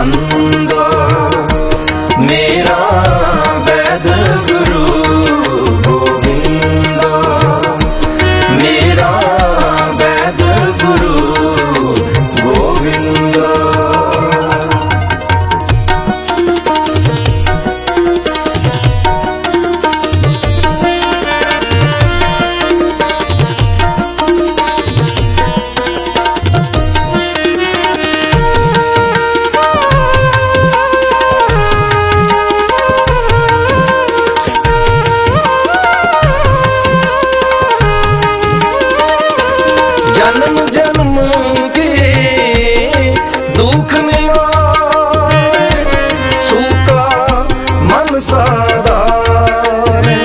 फंदा। मेरा वैद गुरु गोविंदा, मेरा वैद गुरु गोविंदा। जन्म जन्म के दुख निवारे, सूखा मन साधारे।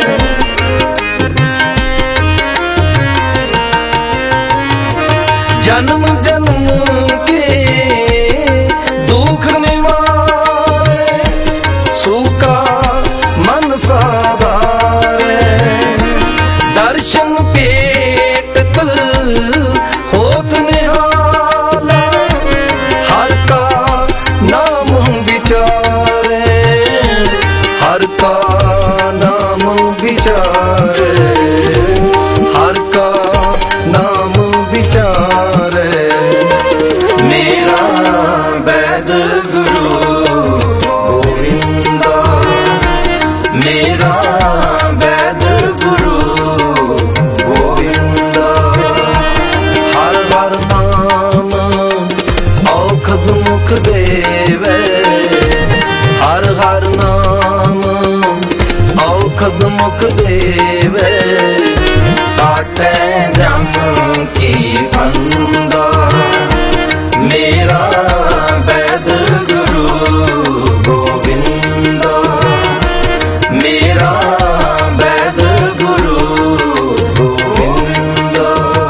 जन्म जन्म के दुख निवारे, सूखा मन साधारे। दर्शन पेट होत निहाला, हर का नाम विचारे, हर का नाम विचारे, हर का नाम विचारे। मेरा वैद गुरु गोविंदा, मेरा वैद गुरु गोविंदा। हर हर नाम औखद मुख देवे, हर हर नाम औखद मुख देवे। काटे जम की फंदा, मेरा वैद गुरु गोविंदा, मेरा वैद गुरु गोविंदा।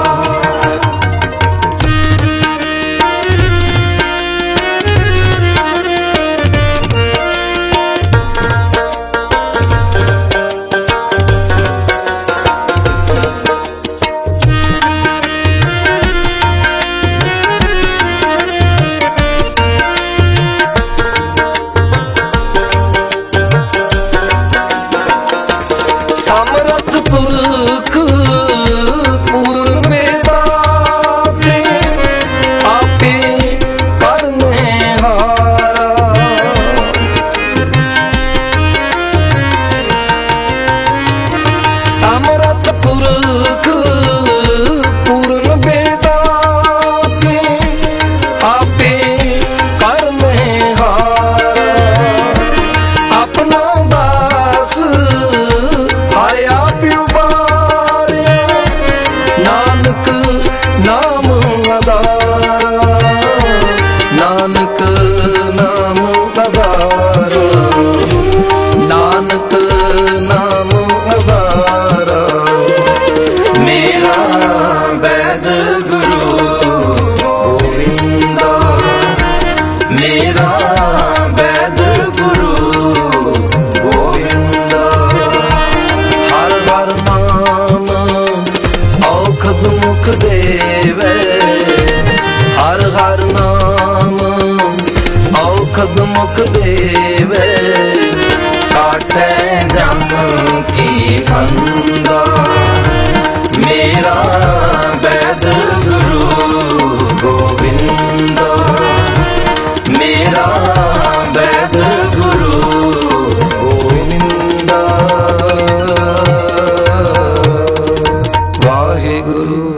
समर्थ पुरख पूर्ण वेदाते, आपे करने हारा। समर्थ पुरख पूर्ण वेदाते, आपे करने हारा। अपना दास हरे आप उबारे, नानक नाम आधारा, नानक नाम आधारा, नानक नाम आधारा। मेरा वैद गुरु गोविंदा, मेरा वैद गुरु गोविंदा। हर हर नाम औखद मुख देवे, हर हर नाम औखद मुख देवे। काटे जम की फंदा, मेरा वैद गुरु गोविंदा, मेरा वैद गुरु गोविंदा। वाहे गुरु।